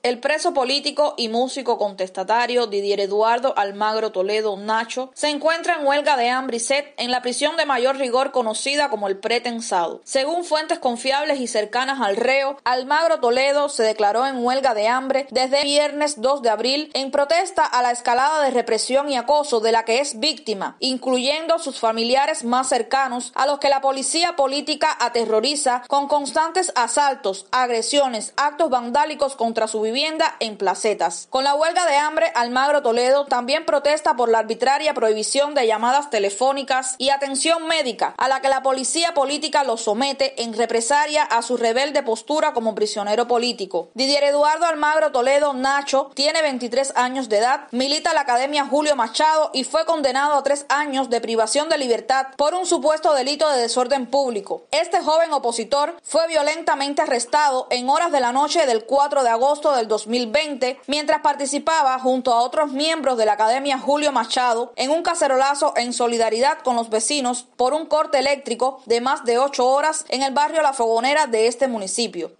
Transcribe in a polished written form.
El preso político y músico contestatario Didier Eduardo Almagro Toledo Nacho se encuentra en huelga de hambre y sed en la prisión de mayor rigor conocida como el Pretensado. Según fuentes confiables y cercanas al reo, Almagro Toledo se declaró en huelga de hambre desde el viernes 2 de abril en protesta a la escalada de represión y acoso de la que es víctima, incluyendo sus familiares más cercanos, a los que la policía política aterroriza con constantes asaltos, agresiones, actos vandálicos contra su vivienda en placetas. Con la huelga de hambre, Almagro Toledo también protesta por la arbitraria prohibición de llamadas telefónicas y atención médica a la que la policía política lo somete en represalia a su rebelde postura como prisionero político. Didier Eduardo Almagro Toledo Nacho tiene 23 años de edad, milita en la Academia Julio Machado y fue condenado a 3 años de privación de libertad por un supuesto delito de desorden público. Este joven opositor fue violentamente arrestado en horas de la noche del 4 de agosto del 2020 mientras participaba junto a otros miembros de la Academia Julio Machado en un cacerolazo en solidaridad con los vecinos por un corte eléctrico de más de 8 horas en el barrio La Fogonera de este municipio.